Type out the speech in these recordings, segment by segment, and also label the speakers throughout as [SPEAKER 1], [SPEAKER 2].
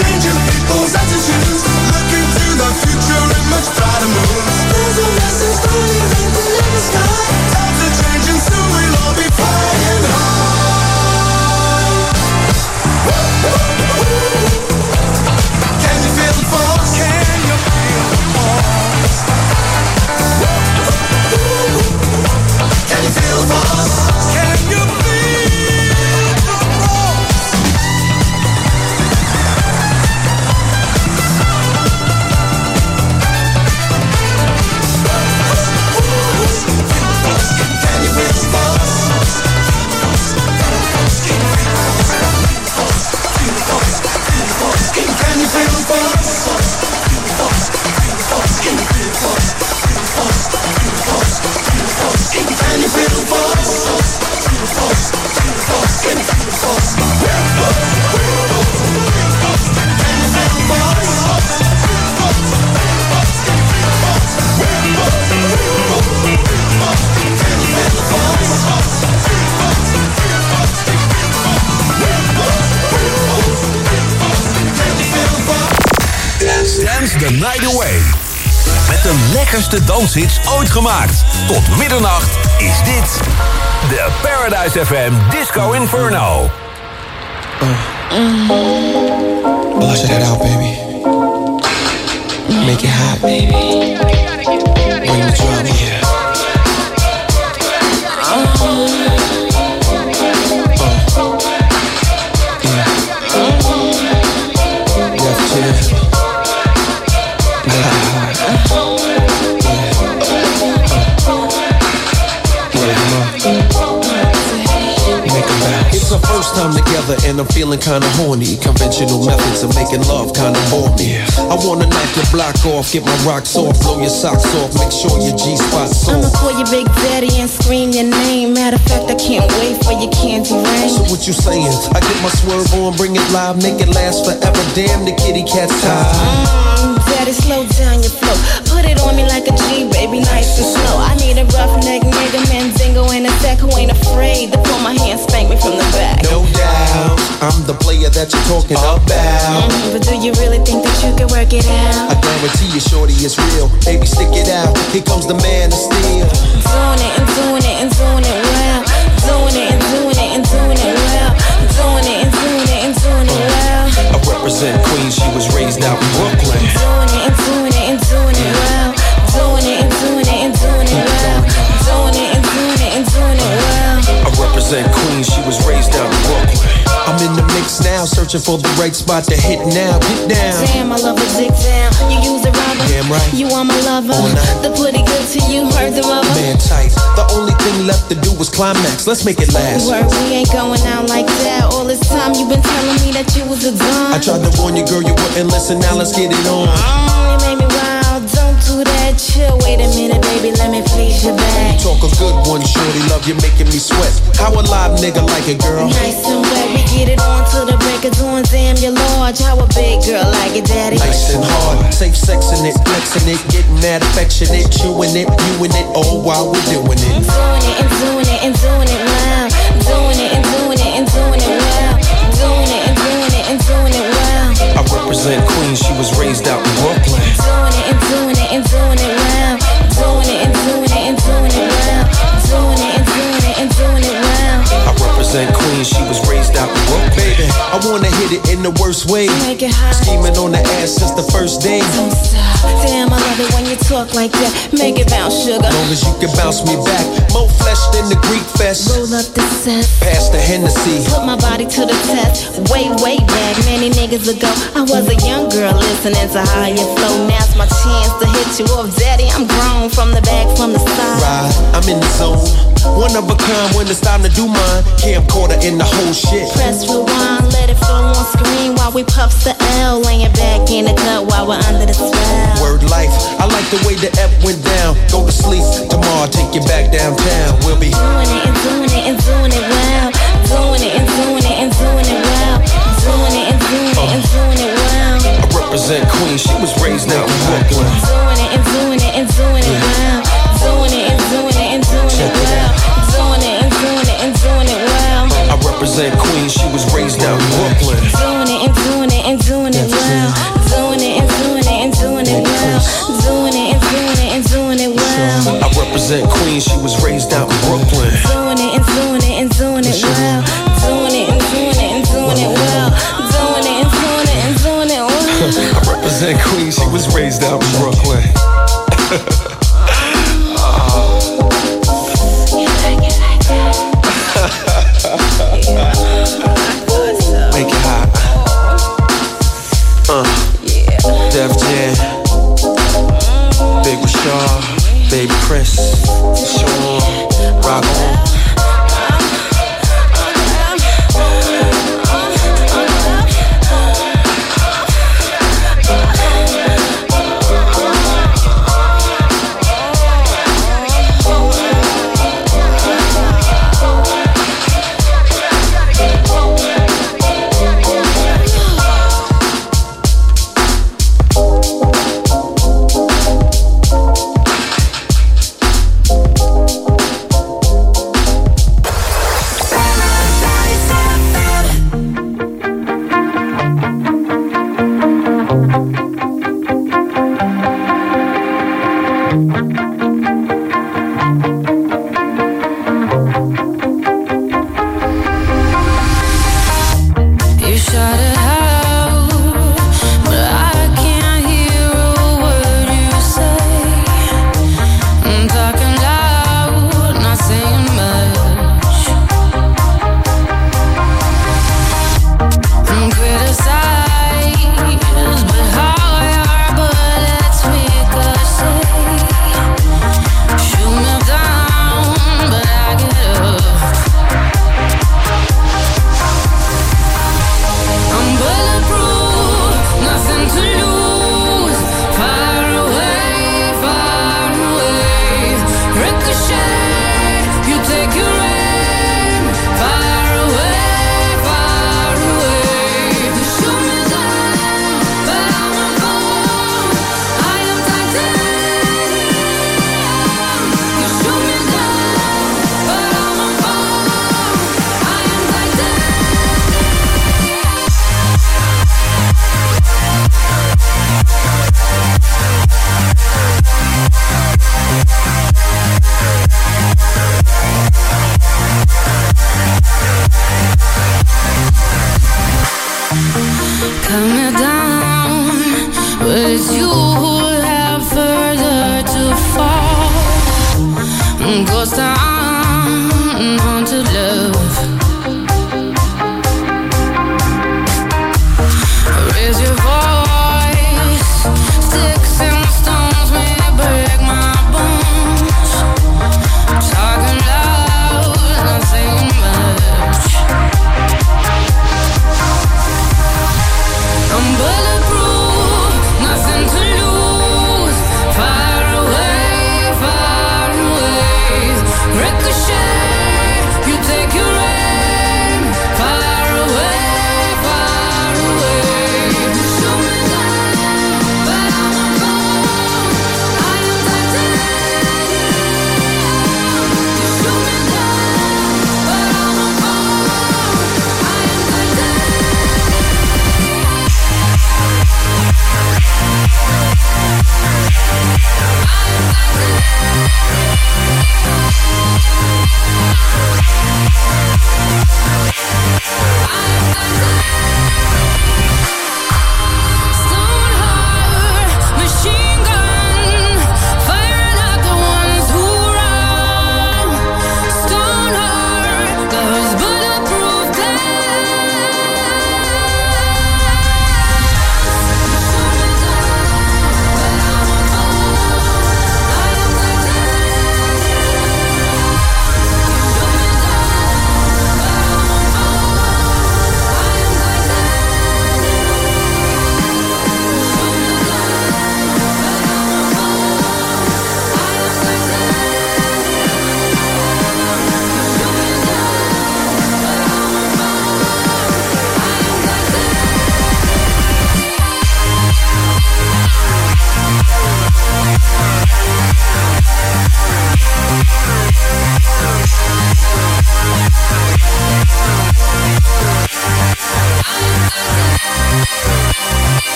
[SPEAKER 1] changing people's attitudes. Looking to the future in much brighter moods. There's a message burning in the sky. Times are changing, soon we'll all be flying high. Can you feel the force? Can you feel the force? Can you feel the force? Can you feel
[SPEAKER 2] Dance the Night Away. Met de lekkerste danshits ooit gemaakt. Tot middernacht is dit de Paradise FM Disco Inferno.
[SPEAKER 3] Bust it out, baby. Make it hot, baby. Bring the drama here.
[SPEAKER 4] It's our first time together and I'm feeling kinda horny. Conventional methods of making love kinda bore me. I wanna knock your block off, get my rocks off, blow your socks off, make sure your G-spot's on.
[SPEAKER 5] I'ma call your big daddy and scream your name. Matter of fact, I can't wait for your candy rain.
[SPEAKER 4] So what you saying? I get my swerve on, bring it live, make it last forever. Damn, the kitty cat's tired.
[SPEAKER 5] Daddy, slow down your flow. Put it on me like a G, baby, nice and slow. I need a roughneck nigga, Mandingo in a sec, who ain't afraid to pull my hand, spank me from the back.
[SPEAKER 4] No doubt, I'm the player that you're talking about.
[SPEAKER 5] But do you really think that you can work it out?
[SPEAKER 4] I guarantee you, shorty, it's real. Baby, stick it out. Here comes the man of steel.
[SPEAKER 5] Doing it and doing it and doing it well. Doing it and doing it and doing it well. Doing it and doing it and doing it well.
[SPEAKER 4] I represent Queens, she was raised out in Brooklyn.
[SPEAKER 5] Doing it and doing it and doing it well. Doing it and doing it and doing it well. Doing it and doing it and doing it well.
[SPEAKER 4] I represent Queens, she was raised out in Brooklyn. I'm in the mix now, searching for the right spot to hit now. Get down.
[SPEAKER 5] Damn, I love a dick down. You use a rubber.
[SPEAKER 4] Damn right.
[SPEAKER 5] You are my lover. The pretty good to you, heard the rubber.
[SPEAKER 4] Man tight. The only thing left to do was climax. Let's make it last.
[SPEAKER 5] Word, we ain't going out like that. All this time you been telling me that you was a dumb.
[SPEAKER 4] I tried to warn you, girl, you wouldn't listen. Now let's get it on.
[SPEAKER 5] You made me wild. Don't do that. Chill. Wait a minute, baby. Let me please your back.
[SPEAKER 4] Talk a good one, shorty. Love you, making me sweat. How a live nigga like it, girl?
[SPEAKER 5] Nice and wet. We get it on till the break of dawn. Damn, you're large. How a big girl like it, daddy?
[SPEAKER 4] Nice and hard. Safe sexing it, flexing it, getting that affectionate, chewing it, viewing it, all while we're doing it.
[SPEAKER 5] Doing it and doing it and doing it well. Doing it and doing it and doing it well. Doing it and doing it and doing it well.
[SPEAKER 4] I represent Queens, she was raised out in Brooklyn.
[SPEAKER 5] Doing it and doing it and doing it well. Doing it and doing it and doing it well. Doing it and doing it and doing it well.
[SPEAKER 4] I represent Queens, she was raised out in Brooklyn. Baby, I wanna hit it in the worst way.
[SPEAKER 5] Make it hot.
[SPEAKER 4] Scheming on the ass since the first day.
[SPEAKER 5] Don't stop. Damn, I love it when you talk like that. Make it bounce, sugar.
[SPEAKER 4] Long as you can bounce me back. More flesh than the Greek fest.
[SPEAKER 5] Roll up the set.
[SPEAKER 4] Pass the Hennessy.
[SPEAKER 5] Put my body to the test. Way, way back, many niggas ago, I was a young girl listening to higher flow. Now's my chance to hit you off, daddy. I'm grown from the back, from the side.
[SPEAKER 4] Right, I'm in the zone. One of a kind when it's time to do mine. Camcorder in the whole shit.
[SPEAKER 5] Press rewind, let it flow on screen while we puffs the L. Laying back in the cut while we're under the spell.
[SPEAKER 4] Word life, I like the way the F went down. Go to sleep, tomorrow I'll take you back downtown. We'll be
[SPEAKER 5] doing it and doing it and doing it well. Doing it and doing it and doing it well. Doing it and doing it and doing it well.
[SPEAKER 4] I represent Queens, she was raised out in Brooklyn.
[SPEAKER 5] Doing it and doing it and doing it well. Doing it and doing it and doing it well. Doing it and doing it and doing it well.
[SPEAKER 4] I represent Queens, she was raised out in Brooklyn.
[SPEAKER 5] Doing it and doing it and doing it well. Doing it and doing it and doing it well. Doing it and doing it and doing it well.
[SPEAKER 4] I represent Queens, she was raised out in Brooklyn.
[SPEAKER 5] Doing it and doing it and doing it well. Doing it and doing it and doing it well. Doing it and doing it and doing it well.
[SPEAKER 4] I represent Queens, she was raised out in Brooklyn. Make it hot. Def Jam, Big Rashad, Baby Chris, Sean, Rock On.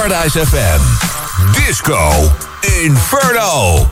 [SPEAKER 2] Paradise FM. Disco Inferno.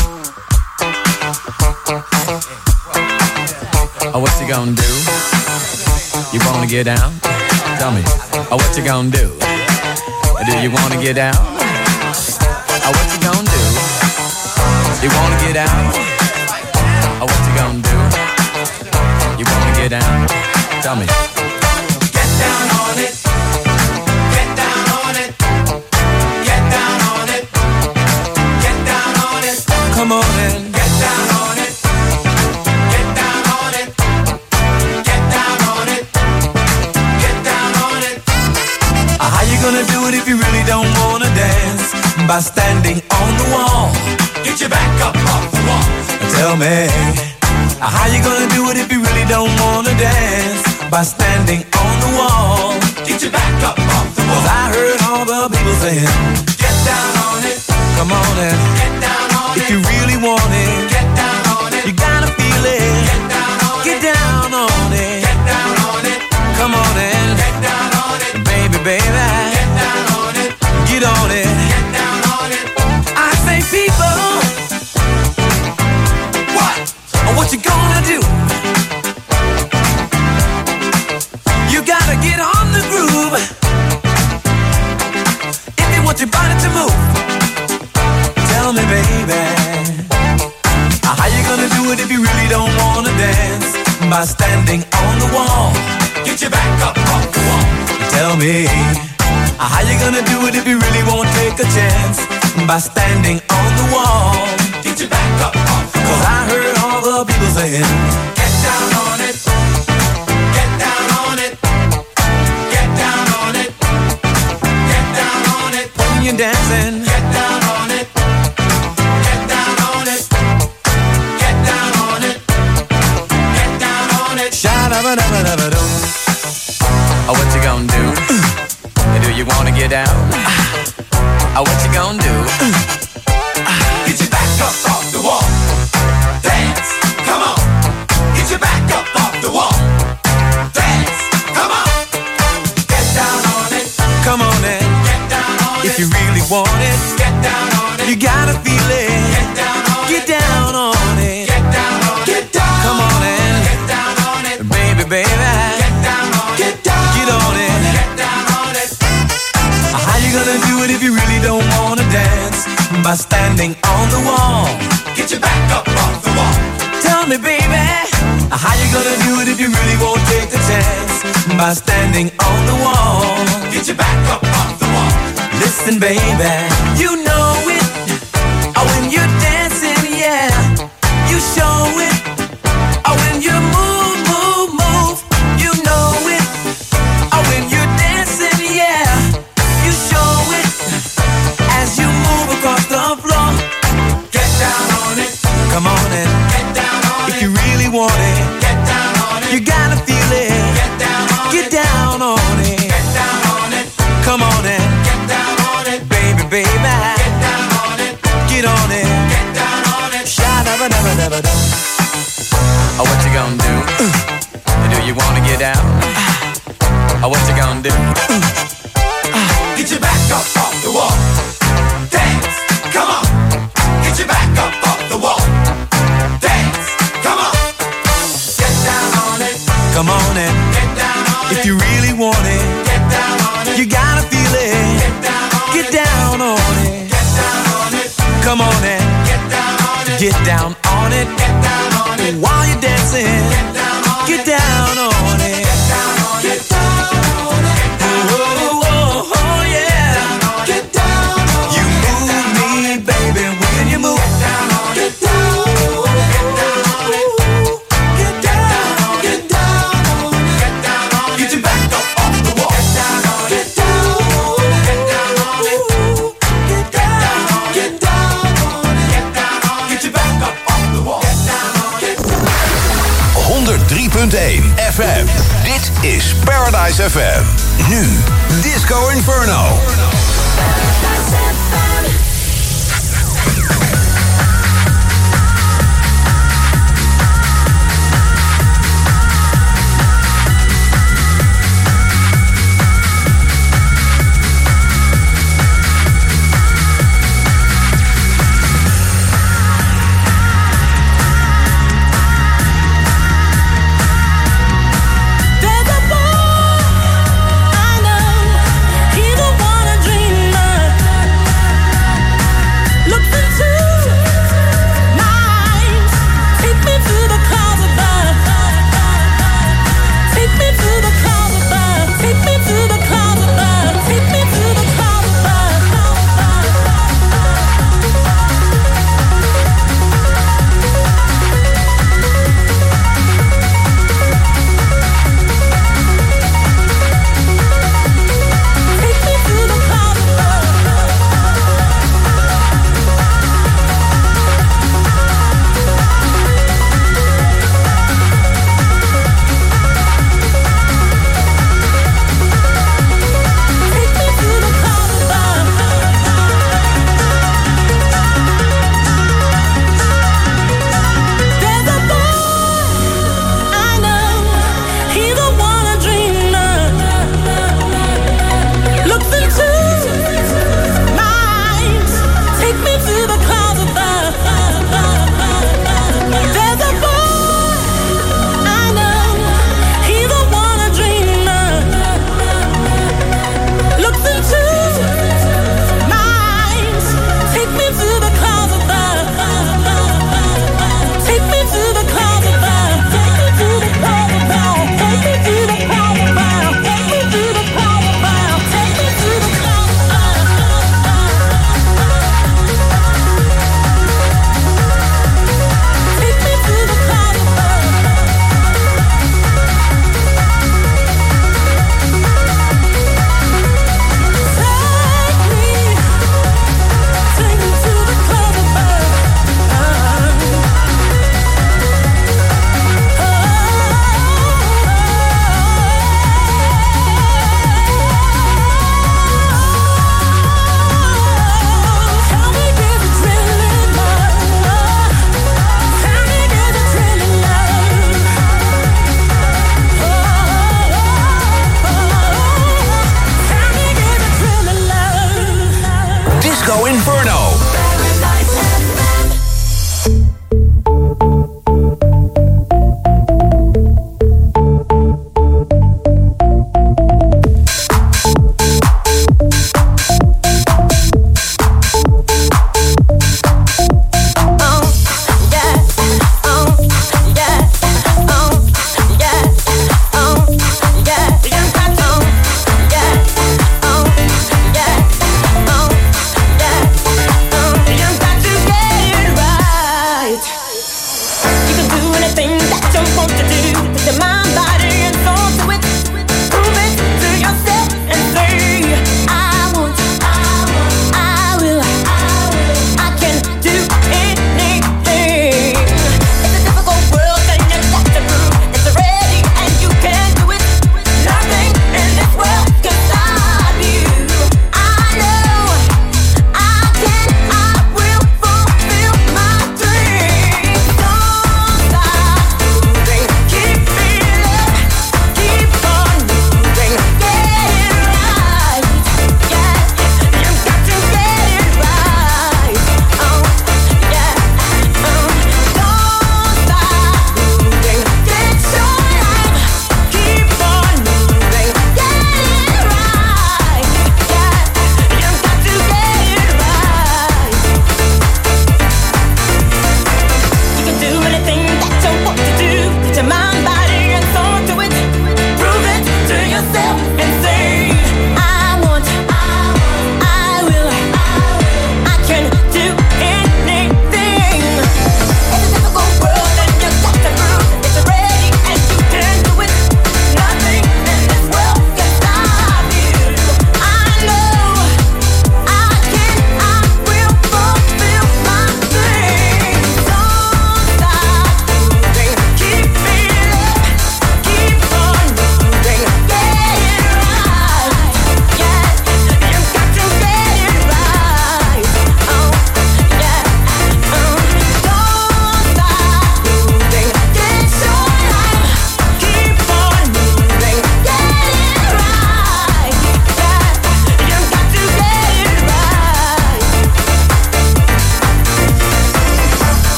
[SPEAKER 6] Oh, what you gonna do? You wanna get down? Tell me. Oh, what you gonna do? Do you wanna get down? Oh, what you gonna do? You wanna get down? Oh, what you gonna do? You wanna get down? Tell me.
[SPEAKER 1] Get down on it. Get down on it. Get down on it. Get down on it.
[SPEAKER 6] Come on in.
[SPEAKER 1] Get down on it. Get down on it. Get down on it. Get down on it.
[SPEAKER 6] How you gonna do it if you really don't wanna dance? By standing on the wall.
[SPEAKER 1] Get your back up off the wall.
[SPEAKER 6] Tell me. How you gonna do it if you really don't wanna dance? By standing on the wall.
[SPEAKER 1] Get your back up off the wall.
[SPEAKER 6] 'Cause I heard all the people saying,
[SPEAKER 1] get down on it.
[SPEAKER 6] Come on in.
[SPEAKER 1] Get down on it.
[SPEAKER 6] If you really want it,
[SPEAKER 1] get down on it.
[SPEAKER 6] You gotta feel it.
[SPEAKER 1] Get down on
[SPEAKER 6] Get
[SPEAKER 1] it.
[SPEAKER 6] down on it.
[SPEAKER 1] Get down on it.
[SPEAKER 6] Come on in.
[SPEAKER 1] Get down on it.
[SPEAKER 6] Baby, baby.
[SPEAKER 1] Get down on it.
[SPEAKER 6] Get on it.
[SPEAKER 1] Get down on it.
[SPEAKER 6] I say people.
[SPEAKER 1] What?
[SPEAKER 6] What you gonna do? You gotta get on the groove. If you want your body to move. Tell me, baby. How you gonna do it if you really don't wanna dance? By standing on the wall.
[SPEAKER 1] Get your back up off the wall.
[SPEAKER 6] Tell me. How you gonna do it if you really won't take a chance? By standing on the wall.
[SPEAKER 1] Get your back up off the wall.
[SPEAKER 6] 'Cause I heard all the people saying,
[SPEAKER 1] get down on it. Get down on it. Get down on it. Get down on it.
[SPEAKER 6] when you're dancing,
[SPEAKER 1] Get down on it. Get down on it. Get down on it. Get down on it.
[SPEAKER 6] sha-da-ba-da-ba-da-ba-doo. Oh, what you gonna do? Do you wanna get down? Oh, what you gonna do?
[SPEAKER 1] Get your back up off the wall. Dance, come on. Get your back up off the wall. Dance, come on. Get down on it.
[SPEAKER 6] Come on in.
[SPEAKER 1] Get down on
[SPEAKER 6] If
[SPEAKER 1] it.
[SPEAKER 6] you really want it,
[SPEAKER 1] Get down on it.
[SPEAKER 6] you gotta feel it.
[SPEAKER 1] Get down on
[SPEAKER 6] Get
[SPEAKER 1] it.
[SPEAKER 6] down on it.
[SPEAKER 1] Get down on it. Get down.
[SPEAKER 6] Come on in.
[SPEAKER 1] Get down on it.
[SPEAKER 6] Baby, baby.
[SPEAKER 1] Get down on it. Get down.
[SPEAKER 6] Get on it.
[SPEAKER 1] Get down on it.
[SPEAKER 6] How you gonna do it if you really don't wanna dance? By standing on the wall.
[SPEAKER 1] Get your back up off the wall.
[SPEAKER 6] Tell me, baby, how you gonna do it if you really won't take the chance? By standing on the wall.
[SPEAKER 1] Get your back up off the wall.
[SPEAKER 6] Listen, baby, you know it. Oh, when you're dancing, yeah, you show it. Oh, when you move, move, move, you know it. Oh, when you're dancing, yeah, you show it. As you move across the floor,
[SPEAKER 1] Get down on it.
[SPEAKER 6] come on in.
[SPEAKER 1] Get down on
[SPEAKER 6] If
[SPEAKER 1] it.
[SPEAKER 6] you really want it,
[SPEAKER 1] Get down on it.
[SPEAKER 6] you gotta feel it.
[SPEAKER 1] Get down on
[SPEAKER 6] Get
[SPEAKER 1] it.
[SPEAKER 6] down on it.
[SPEAKER 1] Get down on it.
[SPEAKER 6] Come on in,
[SPEAKER 1] Get down on it.
[SPEAKER 6] baby, baby.
[SPEAKER 1] Get down on it.
[SPEAKER 6] Get on it.
[SPEAKER 1] Get down on it.
[SPEAKER 6] Sha-da-ba-da-ba-da-ba-da. Oh, what you gonna do? Do you wanna get down? Oh, what you gonna do?
[SPEAKER 1] Get your back up off the wall. Dance, come on. Get your back up off the wall. Dance, come on. Get down on it.
[SPEAKER 6] Come on in.
[SPEAKER 1] Get down on it.
[SPEAKER 6] If you really want it,
[SPEAKER 1] Get down on it.
[SPEAKER 6] you gotta feel it.
[SPEAKER 1] Get down on
[SPEAKER 6] Get
[SPEAKER 1] it.
[SPEAKER 6] down on it.
[SPEAKER 1] Get down on it.
[SPEAKER 6] Come on in.
[SPEAKER 1] Get down on it.
[SPEAKER 6] Get down on it.
[SPEAKER 1] Get down on it.
[SPEAKER 6] While you're dancing,
[SPEAKER 1] Get down on
[SPEAKER 6] get
[SPEAKER 1] it.
[SPEAKER 6] down on it.
[SPEAKER 1] Get down on it. Get down on it.
[SPEAKER 6] Oh, oh, oh, yeah.
[SPEAKER 1] Get down on it.
[SPEAKER 6] You move me, baby, when you move.
[SPEAKER 1] Get down on it. Get down on it. Get down on it.
[SPEAKER 6] Get down.
[SPEAKER 1] Get down on it. Get down on it. Get your back up off the wall. Get down on it. Get down on it. Get down on it.
[SPEAKER 6] Get down.
[SPEAKER 1] Get down on it. Get down on it. Get your back up off the wall. Get down on it.
[SPEAKER 2] 103.1 FM. Dit is Paradise FM. Nu Disco Inferno.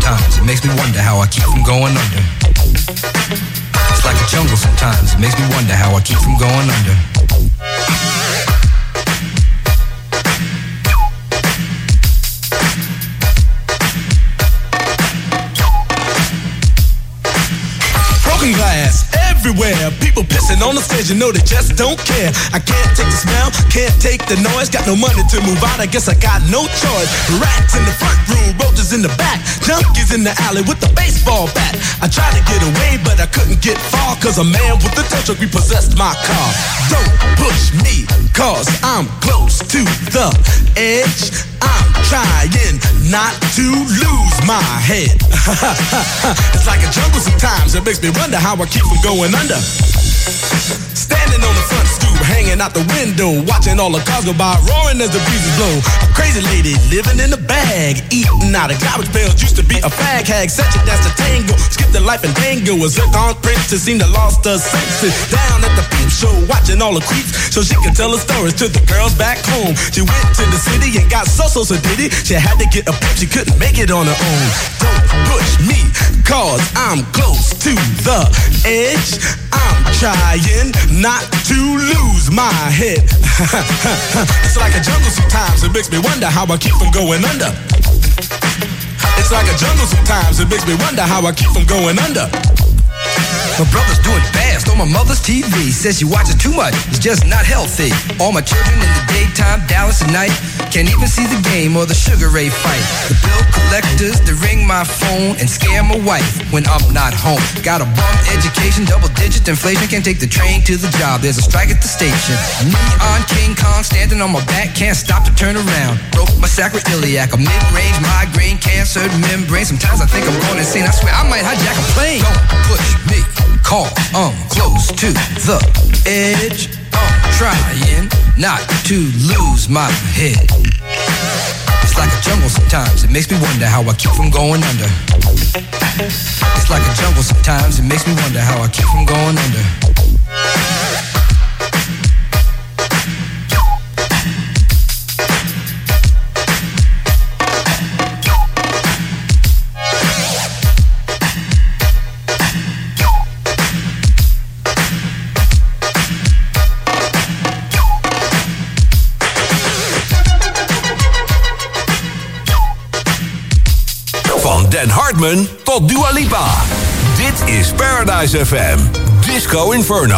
[SPEAKER 7] sometimes. It makes me wonder how I keep from going under. It's like a jungle sometimes. It makes me wonder how I keep from going under.
[SPEAKER 8] Broken glass everywhere, people pissing on the stage, you know they just don't care. I can't take the smell, can't take the noise, got no money to move out, I guess I got no choice. Rats in the front room, roaches in the back, junkies in the alley with a baseball bat. I tried to get away, but I couldn't get far, cause a man with a tow truck repossessed my car. Don't push me, cause I'm close to the edge. I'm trying not to lose my head. It's like a jungle sometimes, it makes me wonder how I keep from going under. Standing on the front stoop, hanging out the window, watching all the cars go by, roaring as the breezes blow. A crazy lady living in a bag, eating out of garbage pails, used to be a fag hag, such a dance to tango, skipped the life and dango, a zircon princess, seemed to lost her senses. Down at the peep show, watching all the creeps, so she could tell her stories to the girls back home. She went to the city and got so diddy, she had to get a pimp, she couldn't make it on her own. Don't push me, cause I'm close to the edge. I'm trying not to lose my head. It's like a jungle sometimes, it makes me wonder how I keep from going under. It's like a jungle sometimes, it makes me wonder how I keep from going under.
[SPEAKER 7] My brother's doing fast on my mother's TV. Says she watches too much, it's just not healthy. All my children in the daytime, Dallas at night. Can't even see the game or the Sugar Ray fight. The bill collectors, they ring my phone and scare my wife when I'm not home. Got a bum education, double-digit inflation. Can't take the train to the job, there's a strike at the station. Neon King Kong standing on my back, can't stop to turn around. Broke my sacroiliac, a mid-range migraine, cancer membrane. Sometimes I think I'm going insane, I swear I might hijack a plane. Don't push me, call, I'm close to the edge. I'm trying not to lose my head. It's like a jungle sometimes, it makes me wonder how I keep from going under. It's like a jungle sometimes, it makes me wonder how I keep from going under.
[SPEAKER 2] Dan Hartman tot Dua Lipa. Dit is Paradise FM. Disco Inferno.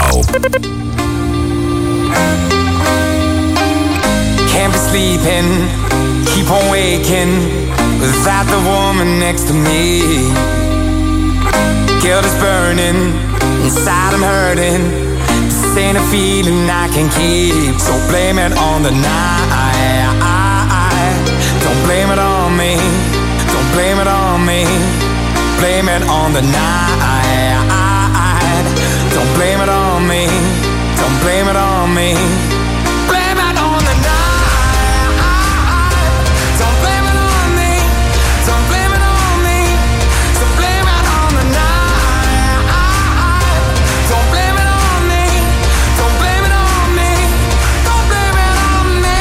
[SPEAKER 9] Can't be sleeping, keep on waking without the woman next to me. Guilt is burning, inside I'm hurting. This ain't a feeling I can keep. So blame it on the night. Don't blame it on me. Don't blame it on me. Blame it on the night. Don't blame it on me. Don't blame it on me. Blame it on the night. Don't blame it on me. Don't blame it on me. So blame it on the night. Don't blame it on me. Don't blame it on me. Don't blame it on me.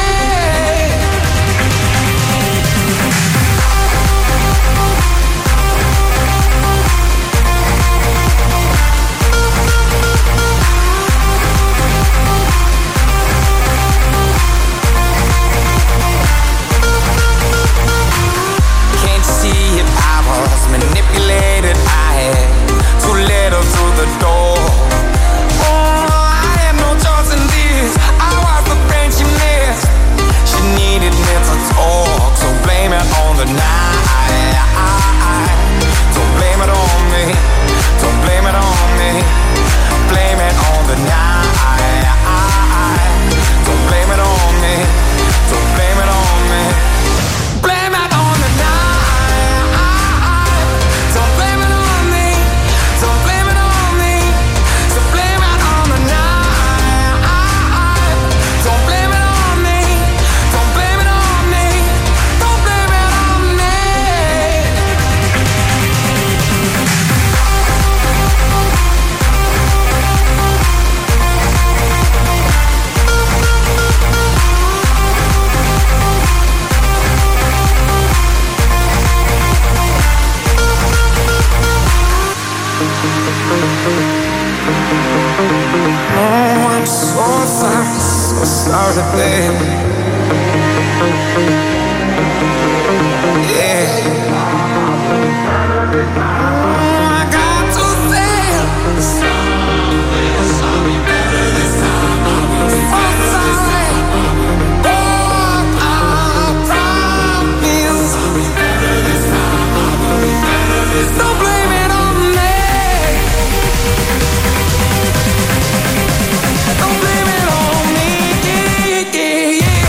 [SPEAKER 6] I'm so sorry, babe. Yeah. I got to say sorry better this time. I will be sorry. Oh, I promise. Sorry better this time. I will be better this time. Don't blame it on me. Don't blame it on me. Yeah, yeah.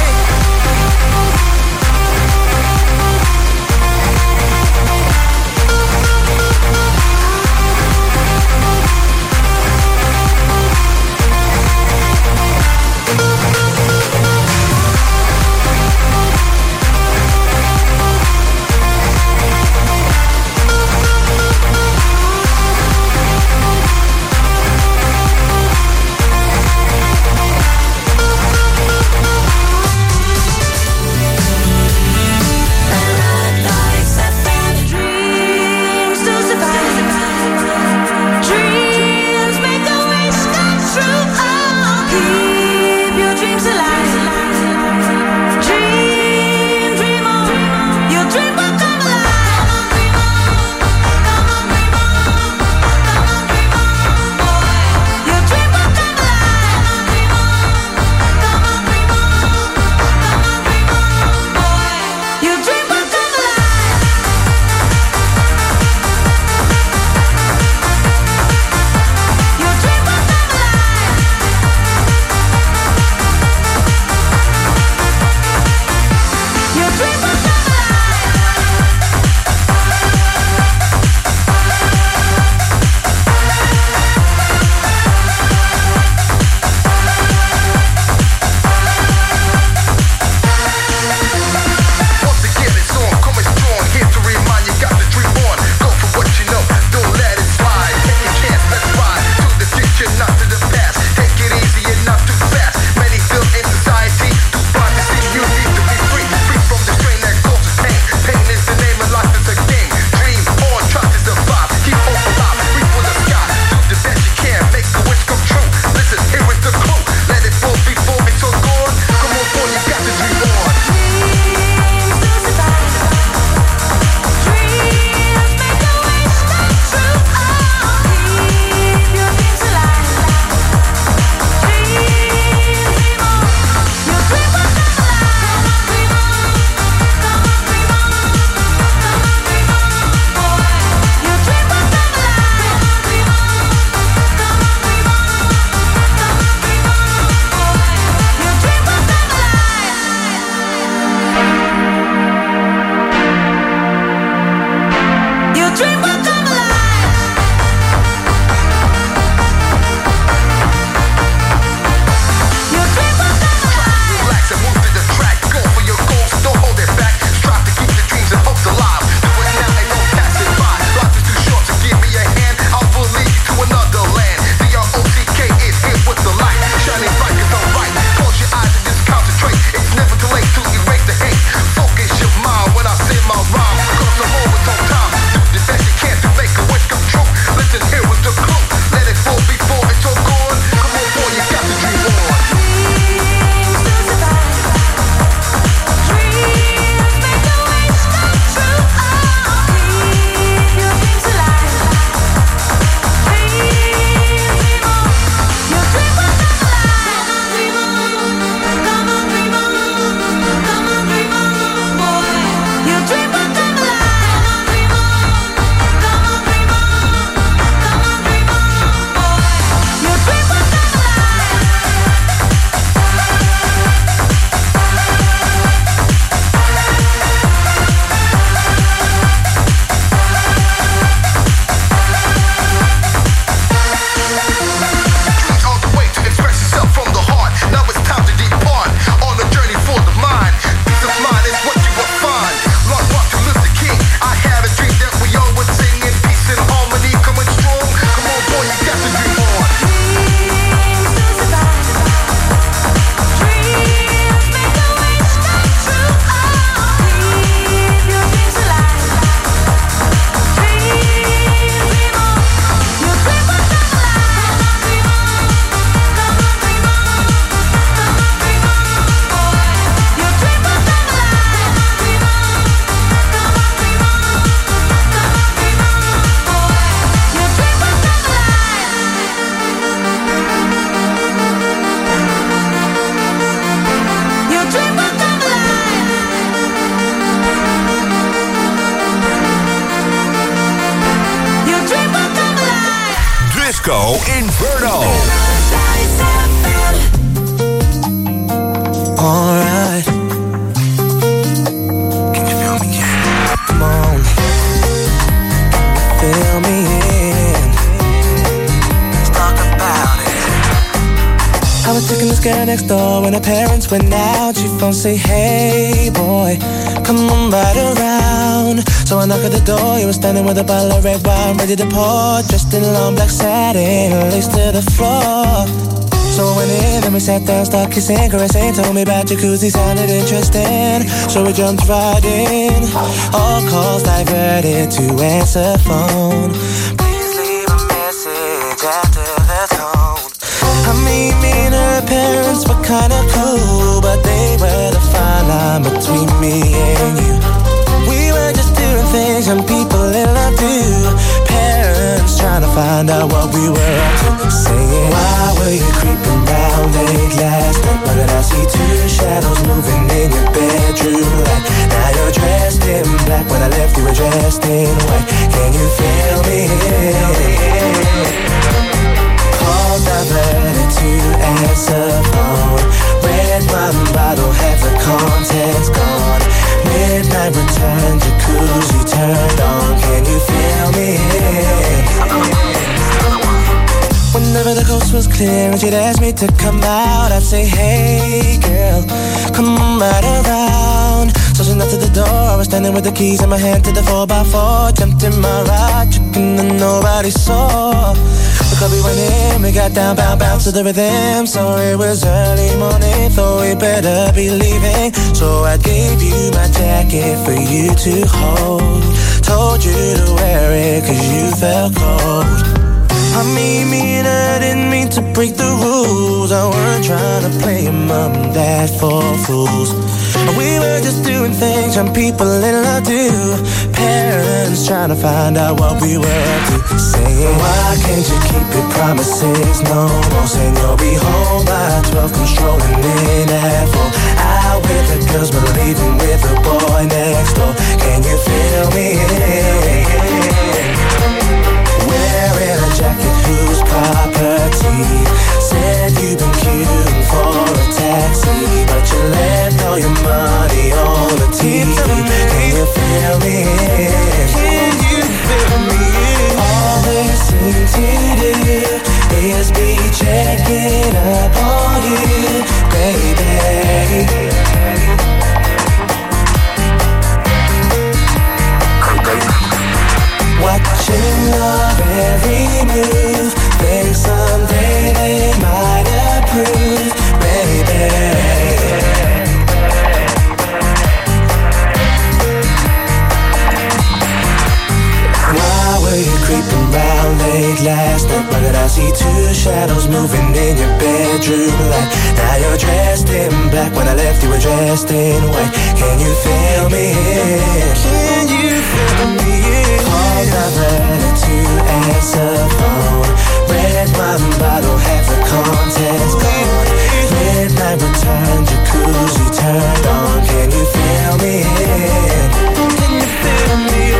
[SPEAKER 2] Inferno.
[SPEAKER 6] Alright. Can you feel me? Come on. Feel me in. Let's talk about it. I was checking this girl next door when her parents went out. She phoned, say, hey boy, come on right around. So I knock at the door, you were standing with a bottle of red wine ready to pour, dressed in long black satin, lace to the floor. So I went in and we sat down, started kissing, caressing, told me about jacuzzi, sounded interesting. So we jumped right in, all calls diverted to answer phone. Please leave a message after the tone. I mean, me and her parents were kinda cool, but they were the fine line between me and you. We were just doing things young people in love do. Parents trying to find out what we were up to. Saying, why were you creeping round late last night? Why did I see two shadows moving in your bedroom light? Now you're dressed in black, when I left you were dressed in white. Can you feel me? Calls diverted to answer phone. Red wine bottle, half the contents gone. Midnight return, jacuzzi turned on. Can you feel me? Whenever the coast was clear and she'd ask me to come out, I'd say, hey girl, come on right around. So she knocked at the door, I was standing with the keys in my hand to the 4x4. Jumped in my ride, chicken that nobody saw. The club we went in, we got down, bounce to the rhythm. So it was early morning, thought we better be leaving. So I gave you my jacket for you to hold. Told you to wear it cause you felt cold. I mean, me and her didn't mean to break the rules. I weren't trying to play mom and dad for fools. We were just doing things young people in love do. Parents trying to find out what we were up to. Saying, why can't you keep your promises no more? Saying you'll be home by 12, come strolling in at 4. Out with the girls but leaving with the boy next door. Can you feel me? Wearing a jacket whose property. Said you've been queuing for a taxi, but you left all your money on the TV. Can you feel me? Can you feel me? All they seem to do is be checking up on you, baby. Watching love every move. Think someday they might approve, baby. Why were you creeping round late last night? Why did I see two shadows moving in your bedroom light? Now you're dressed in black, when I left you were dressed in white. Can you feel me? Can you feel me? Calls diverted to answer phone. Red wine bottle, half the contents gone. Midnight return, jacuzzi turned on. Can you feel me? Can you feel me?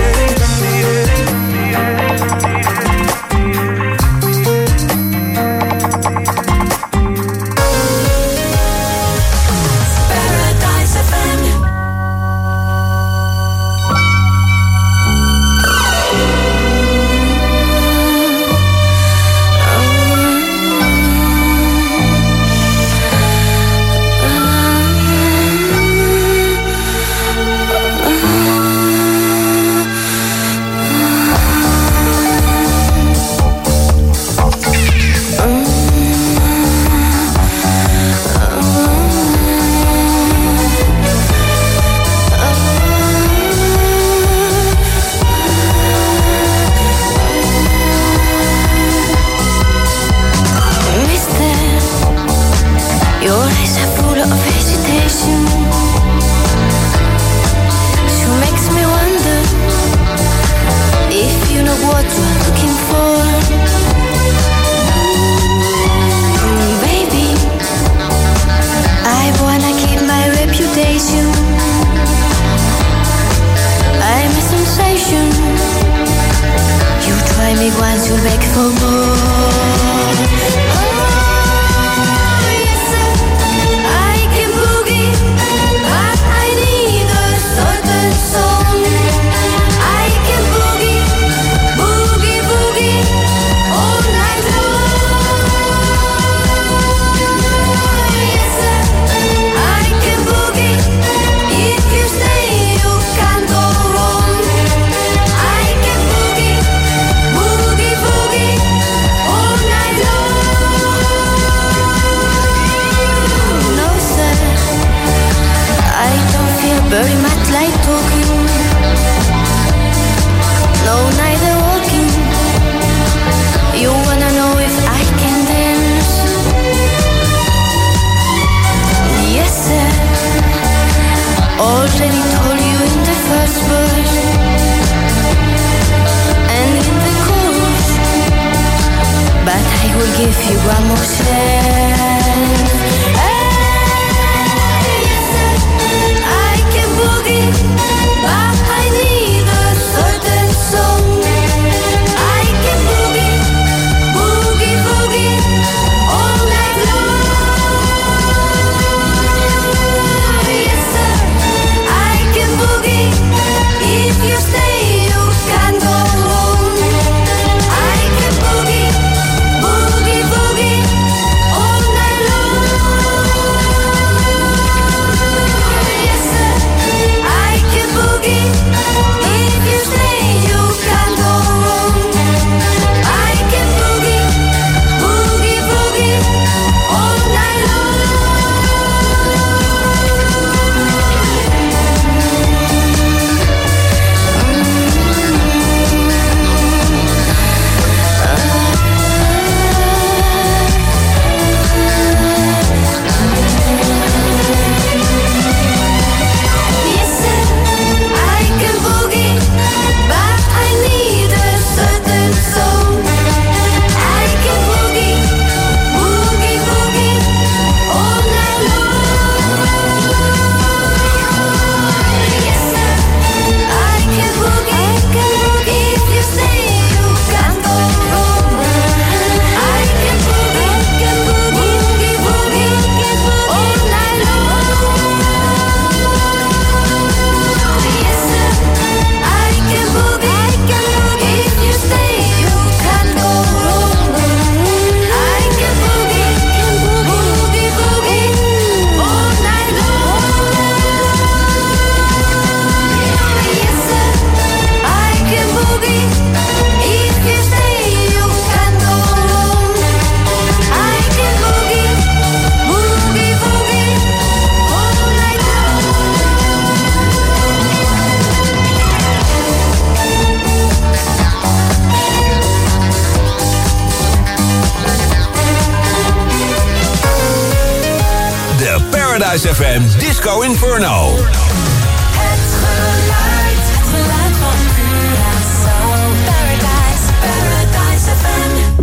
[SPEAKER 2] Paradise FM Disco Inferno.
[SPEAKER 10] Het geluid van Curaçao. Paradise FM.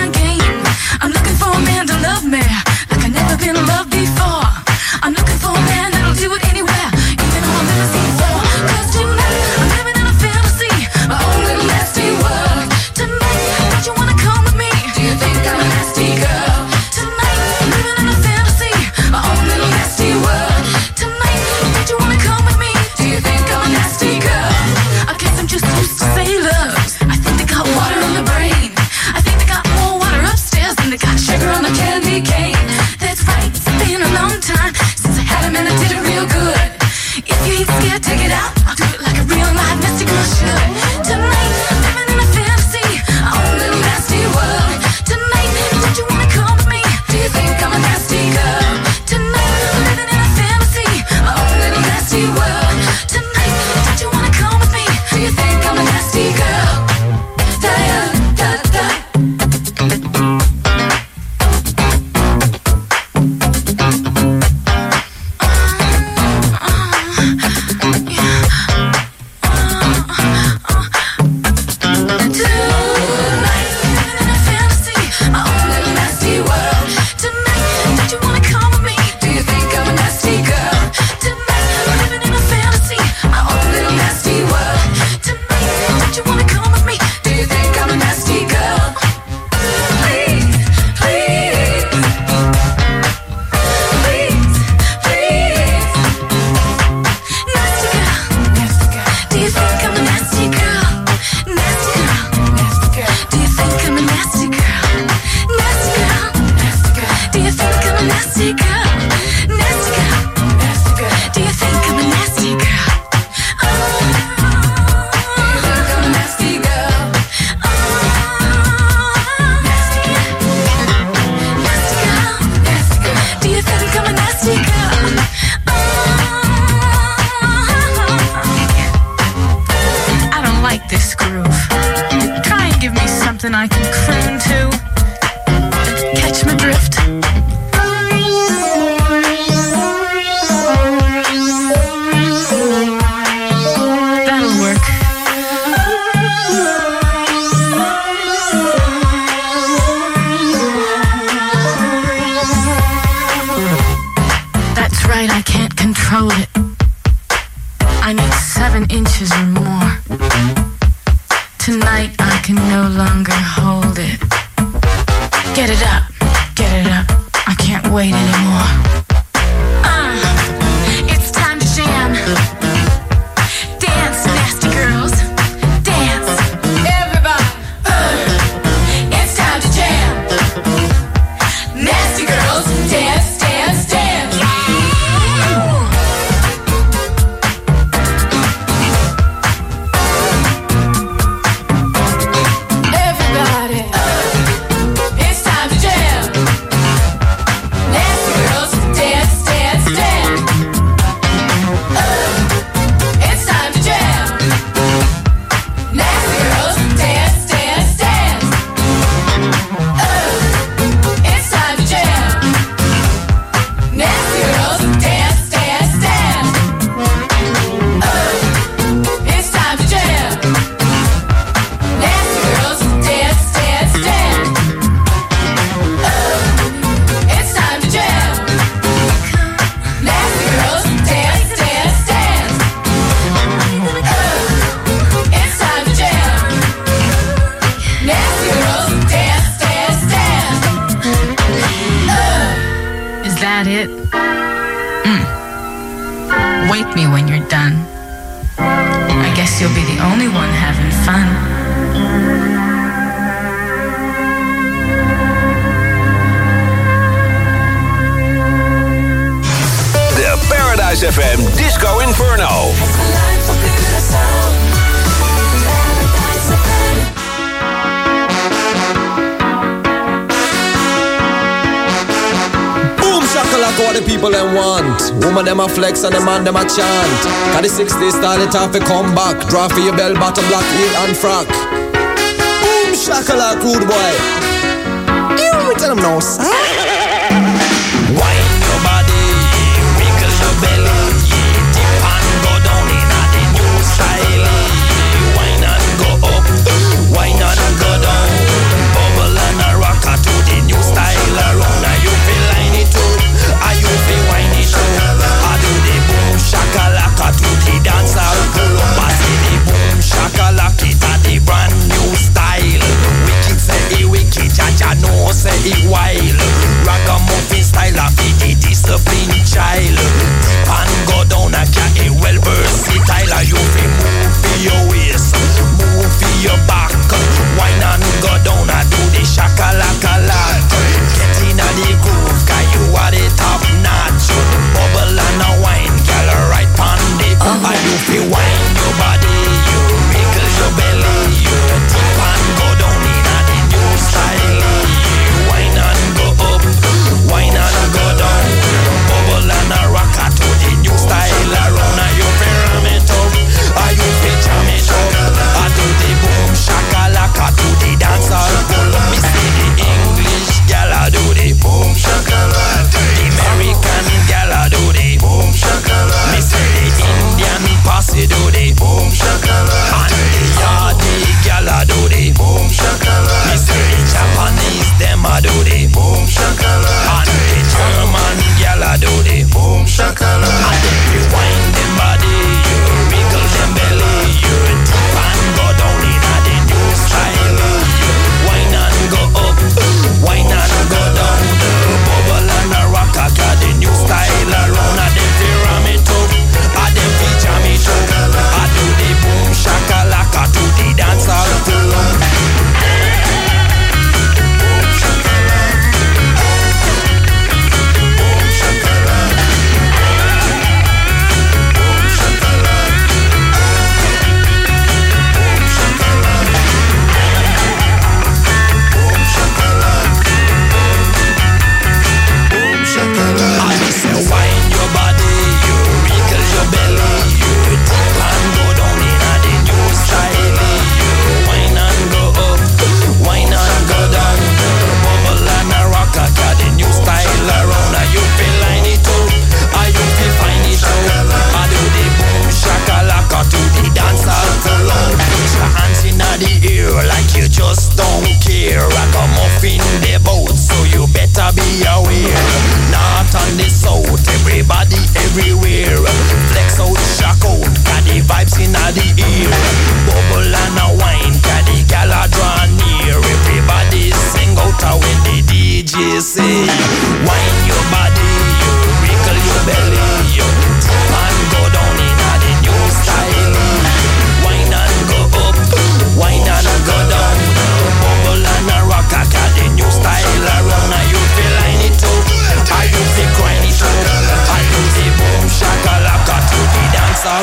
[SPEAKER 11] I'm looking for a man to love me like I never been loved before. I'm looking for a man right, I can't control it. I need 7 inches or more. Tonight I can no longer hold it. Get it up, I can't wait anymore. It's time to jam. Dance, nasty girls, dance. Everybody, it's time to jam. Nasty girls, dance, dance, dance. Everybody, it's time to jam. Nasty girls, dance, dance, dance. It's time to jam. Nasty girls, dance, dance, dance. It's time to jam. Nasty girls, dance, dance, dance. It's time to jam. Nasty girls, dance, dance, dance. It's time to jam. Nasty girls, dance, dance, dance. It's time to jam. Nasty girls, dance, dance, dance. Is that it? Wake me when you're done. I guess you'll be the only one having fun.
[SPEAKER 2] De Paradise FM Disco Inferno.
[SPEAKER 4] Boom shakalaka what the people them want. Woman them a flex and the man them a chant. Cause the 60s style it off to come back. Draw for your bell bottom black heel and frock. Boom shakalaka rude boy. You tell them no son.
[SPEAKER 6] Wine your body, wiggle your belly, dip and go down in a the new style. Wine and go up, wine and go down, bubble and a rocker to the new style around. Now you feel line it up, and you feel wine it up. I do the boom shakalaka to the dancehall club. I see the boom shakalaka it a the brand new style. Wicked say he wicked, Jaja know say he wild. Ragamuffin style of the discipline child. Dip and go down a cat a well versatile. You feel move for your waist, move for your back. Wine and go down and do the shakalaka lot. Get in a the groove, cause you are the top notch. Bubble and a wine, girl right on the. And you feel wine your body, you wiggle your belly, you dip and go down in a the new style. Wine and go up, wine and go down, bubble and a rocker to the new style around. Now you feel ram it up, you feel jam it up. I do the boom shaka.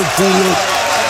[SPEAKER 4] I'll do it.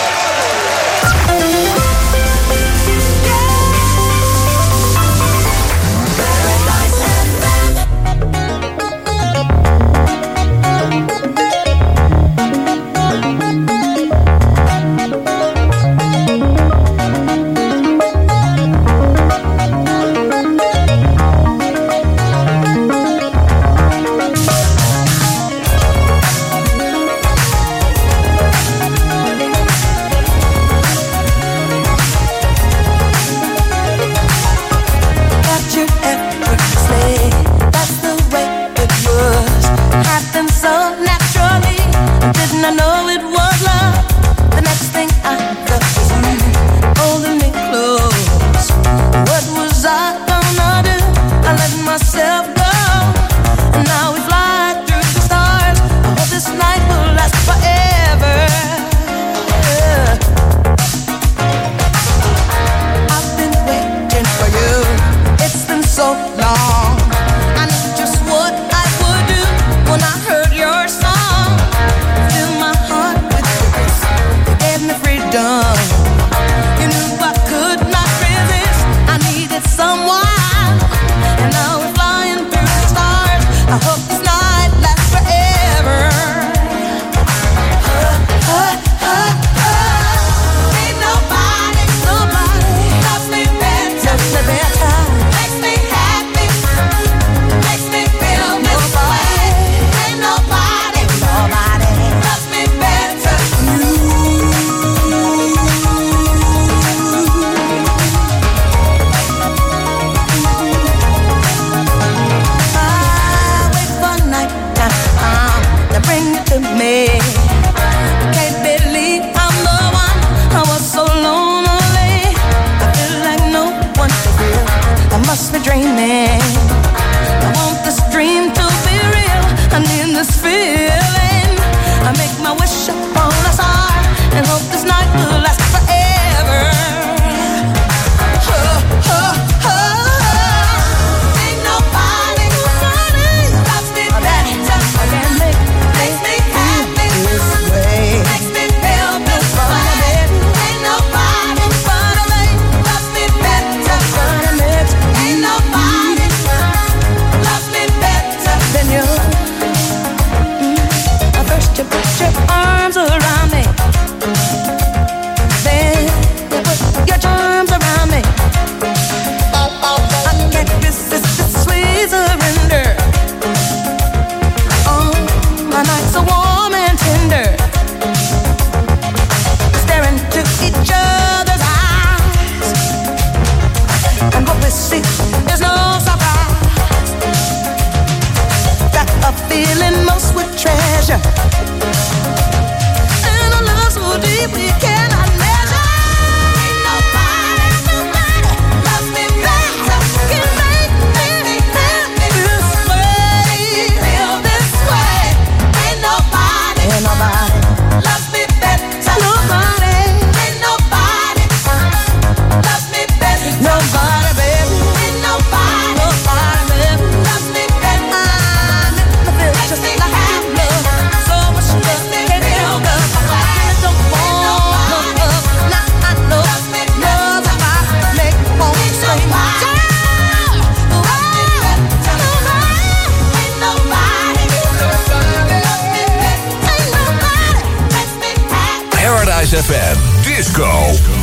[SPEAKER 2] FM Disco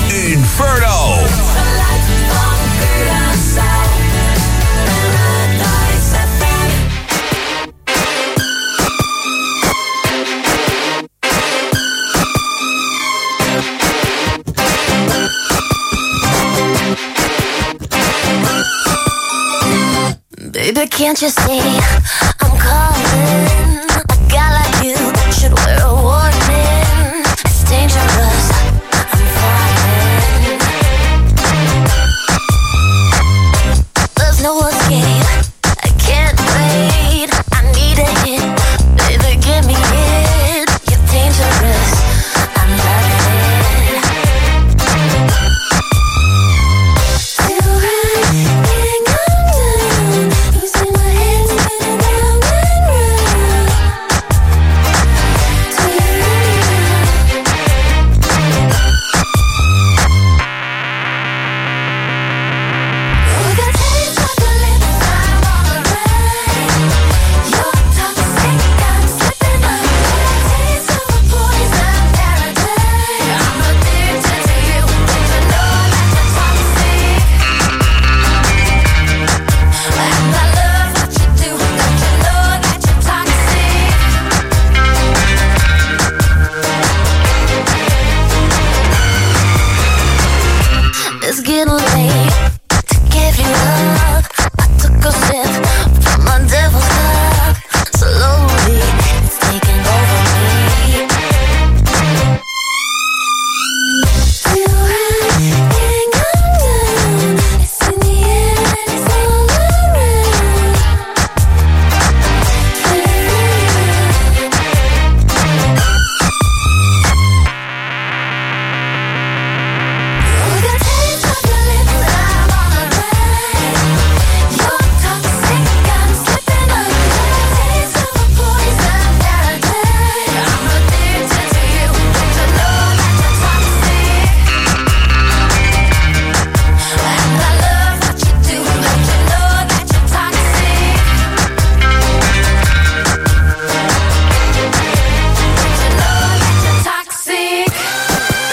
[SPEAKER 2] Inferno.
[SPEAKER 10] Baby, can't you see